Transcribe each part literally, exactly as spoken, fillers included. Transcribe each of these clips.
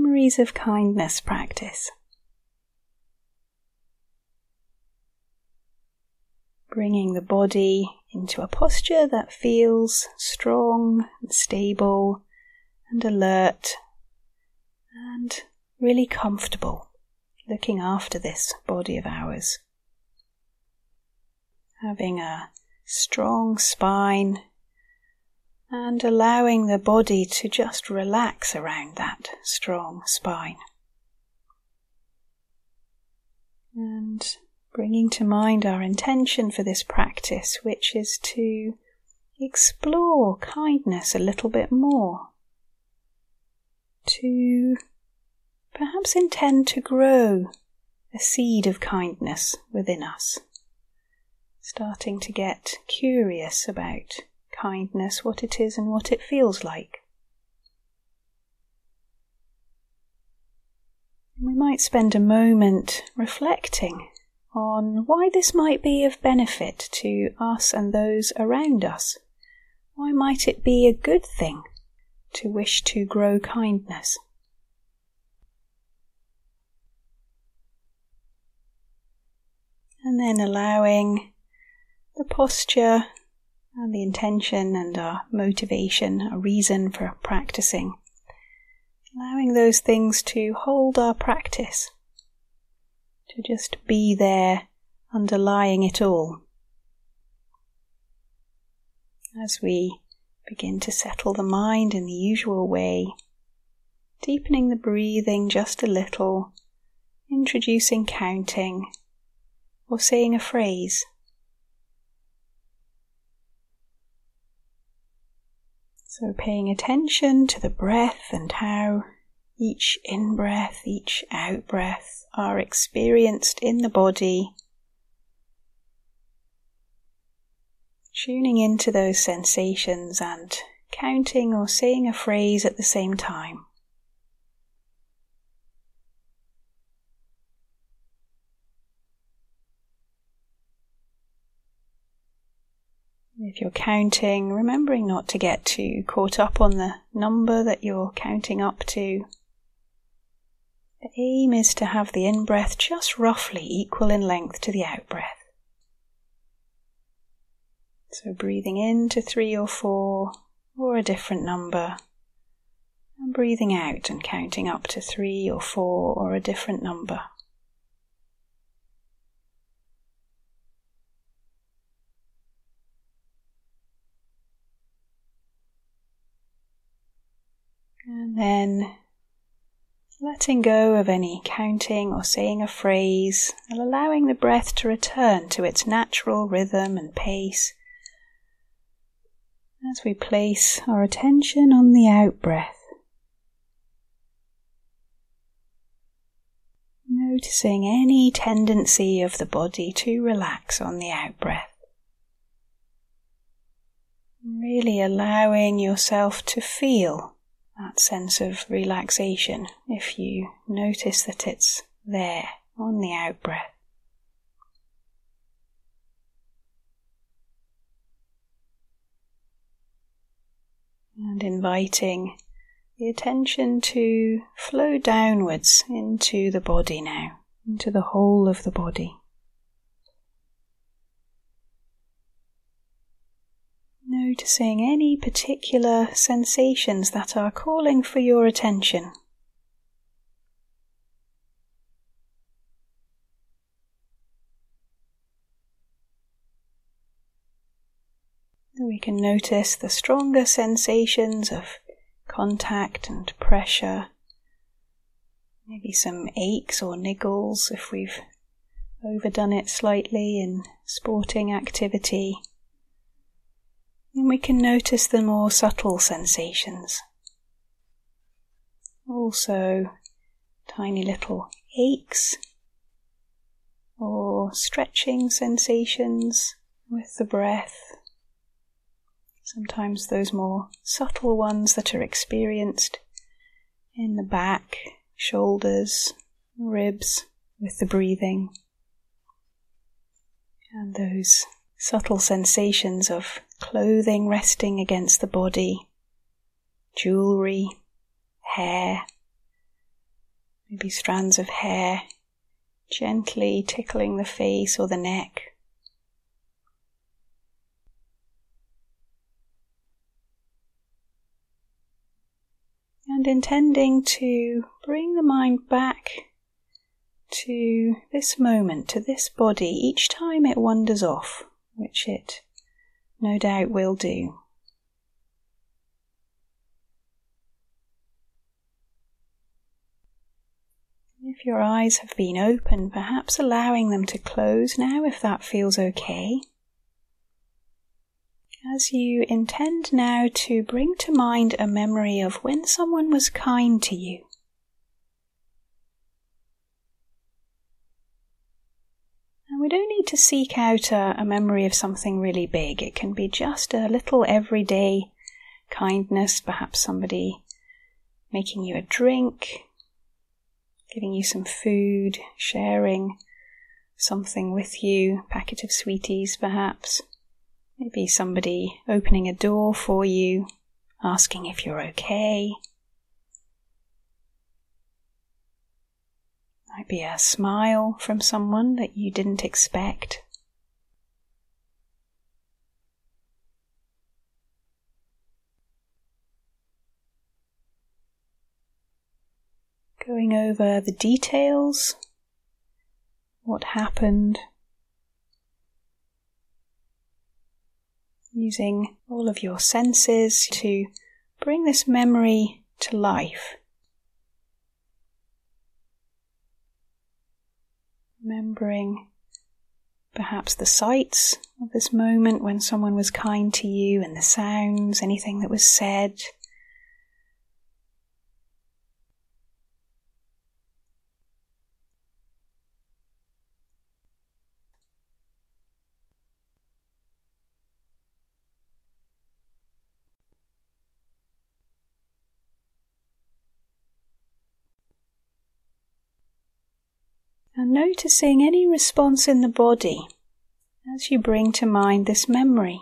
memories of kindness practice. Bringing the body into a posture that feels strong and stable and alert and really comfortable, looking after this body of ours. Having a strong spine and allowing the body to just relax around that strong spine. And bringing to mind our intention for this practice, which is to explore kindness a little bit more, to perhaps intend to grow a seed of kindness within us, starting to get curious about kindness, what it is and what it feels like. We might spend a moment reflecting on why this might be of benefit to us and those around us. Why might it be a good thing to wish to grow kindness? And then allowing the posture and the intention and our motivation, our reason for practicing, allowing those things to hold our practice, to just be there underlying it all. As we begin to settle the mind in the usual way, deepening the breathing just a little, introducing counting, or saying a phrase. So paying attention to the breath and how each in-breath, each out-breath are experienced in the body. Tuning into those sensations and counting or saying a phrase at the same time. If you're counting, remembering not to get too caught up on the number that you're counting up to. The aim is to have the in-breath just roughly equal in length to the out-breath. So breathing in to three or four, or a different number, and breathing out and counting up to three or four, or a different number. And then letting go of any counting or saying a phrase, and allowing the breath to return to its natural rhythm and pace as we place our attention on the out-breath. Noticing any tendency of the body to relax on the out-breath. Really allowing yourself to feel that sense of relaxation if you notice that it's there on the out-breath. And inviting the attention to flow downwards into the body now, into the whole of the body. Noticing any particular sensations that are calling for your attention. We can notice the stronger sensations of contact and pressure, maybe some aches or niggles if we've overdone it slightly in sporting activity. And we can notice the more subtle sensations. Also, tiny little aches or stretching sensations with the breath. Sometimes those more subtle ones that are experienced in the back, shoulders, ribs with the breathing. And those subtle sensations of clothing resting against the body, jewellery, hair, maybe strands of hair gently tickling the face or the neck. And intending to bring the mind back to this moment, to this body, each time it wanders off, which it no doubt will do. If your eyes have been open, perhaps allowing them to close now if that feels okay. As you intend now to bring to mind a memory of when someone was kind to you. And we don't need to seek out a, a memory of something really big. It can be just a little everyday kindness, perhaps somebody making you a drink, giving you some food, sharing something with you, a packet of sweeties perhaps. Maybe somebody opening a door for you, asking if you're okay. Might be a smile from someone that you didn't expect. Going over the details, what happened, using all of your senses to bring this memory to life. Remembering perhaps the sights of this moment when someone was kind to you, and the sounds, anything that was said. And noticing any response in the body as you bring to mind this memory.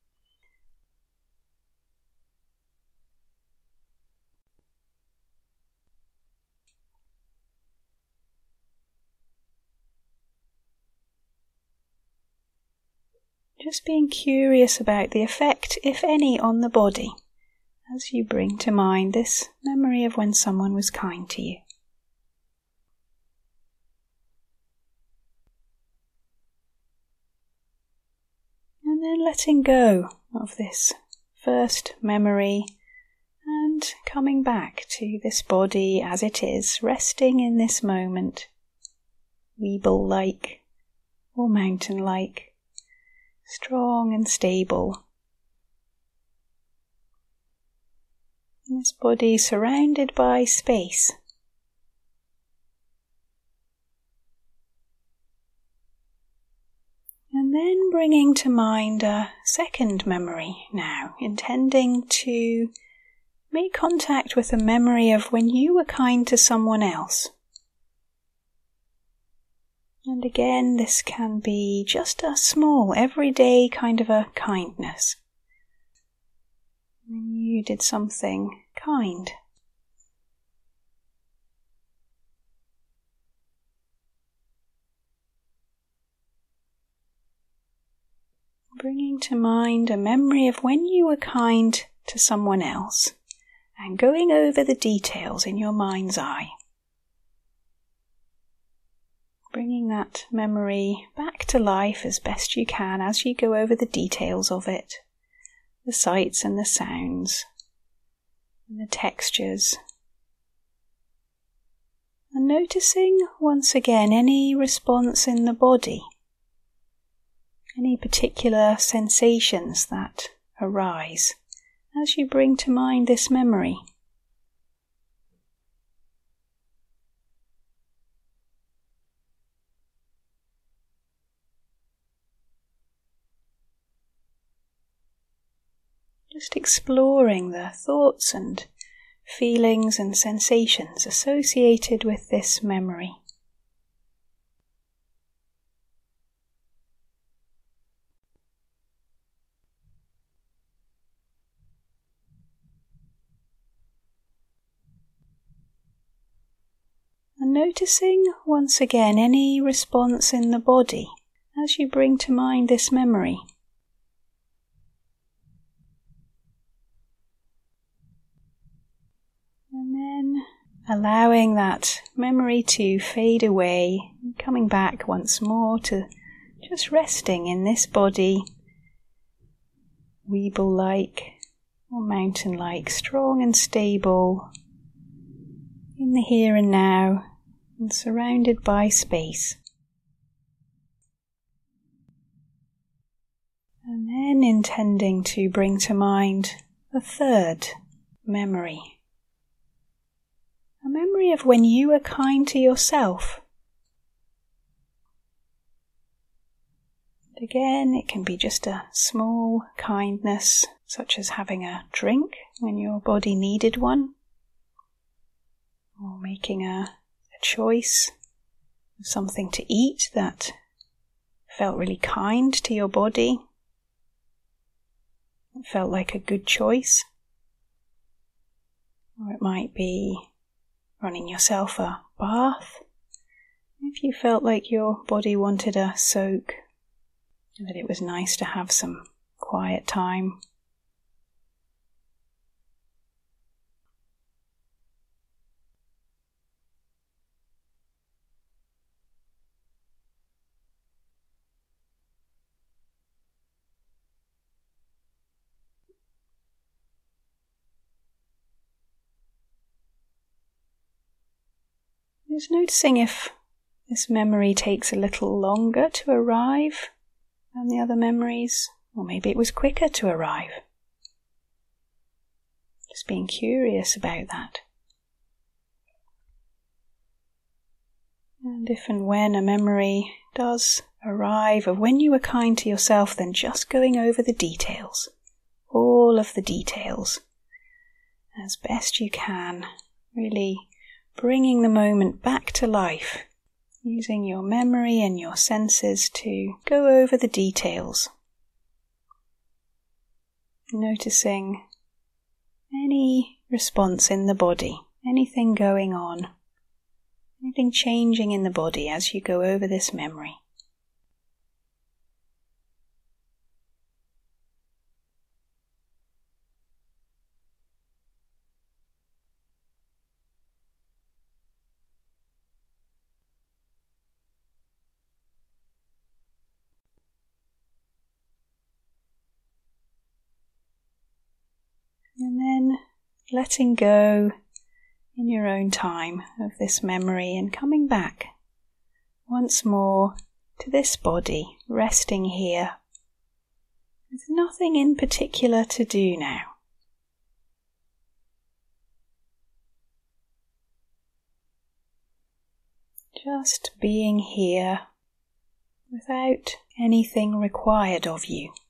Just being curious about the effect, if any, on the body as you bring to mind this memory of when someone was kind to you. And then letting go of this first memory and coming back to this body as it is, resting in this moment, Weeble-like or mountain-like, strong and stable. And this body surrounded by space. And then bringing to mind a second memory now, intending to make contact with a memory of when you were kind to someone else. And again, this can be just a small, everyday kind of a kindness. When you did something kind. Bringing to mind a memory of when you were kind to someone else, and going over the details in your mind's eye. Bringing that memory back to life as best you can as you go over the details of it, the sights and the sounds, and the textures. And noticing once again any response in the body. Any particular sensations that arise as you bring to mind this memory. Just exploring the thoughts and feelings and sensations associated with this memory. noticing once again any response in the body as you bring to mind this memory. And then allowing that memory to fade away, coming back once more to just resting in this body, Weeble-like or mountain-like, strong and stable in the here and now and surrounded by space. And then intending to bring to mind a third memory. A memory of when you were kind to yourself. Again, it can be just a small kindness, such as having a drink when your body needed one, or making a, a choice of something to eat that felt really kind to your body. It felt like a good choice. Or it might be running yourself a bath if you felt like your body wanted a soak, and that it was nice to have some quiet time. Just noticing if this memory takes a little longer to arrive than the other memories, or maybe it was quicker to arrive. Just being curious about that. And if and when a memory does arrive of when you were kind to yourself, then just going over the details, all of the details, as best you can, really bringing the moment back to life, using your memory and your senses to go over the details. Noticing any response in the body, anything going on, anything changing in the body as you go over this memory. And then letting go in your own time of this memory and coming back once more to this body, resting here. There's nothing in particular to do now. Just being here without anything required of you.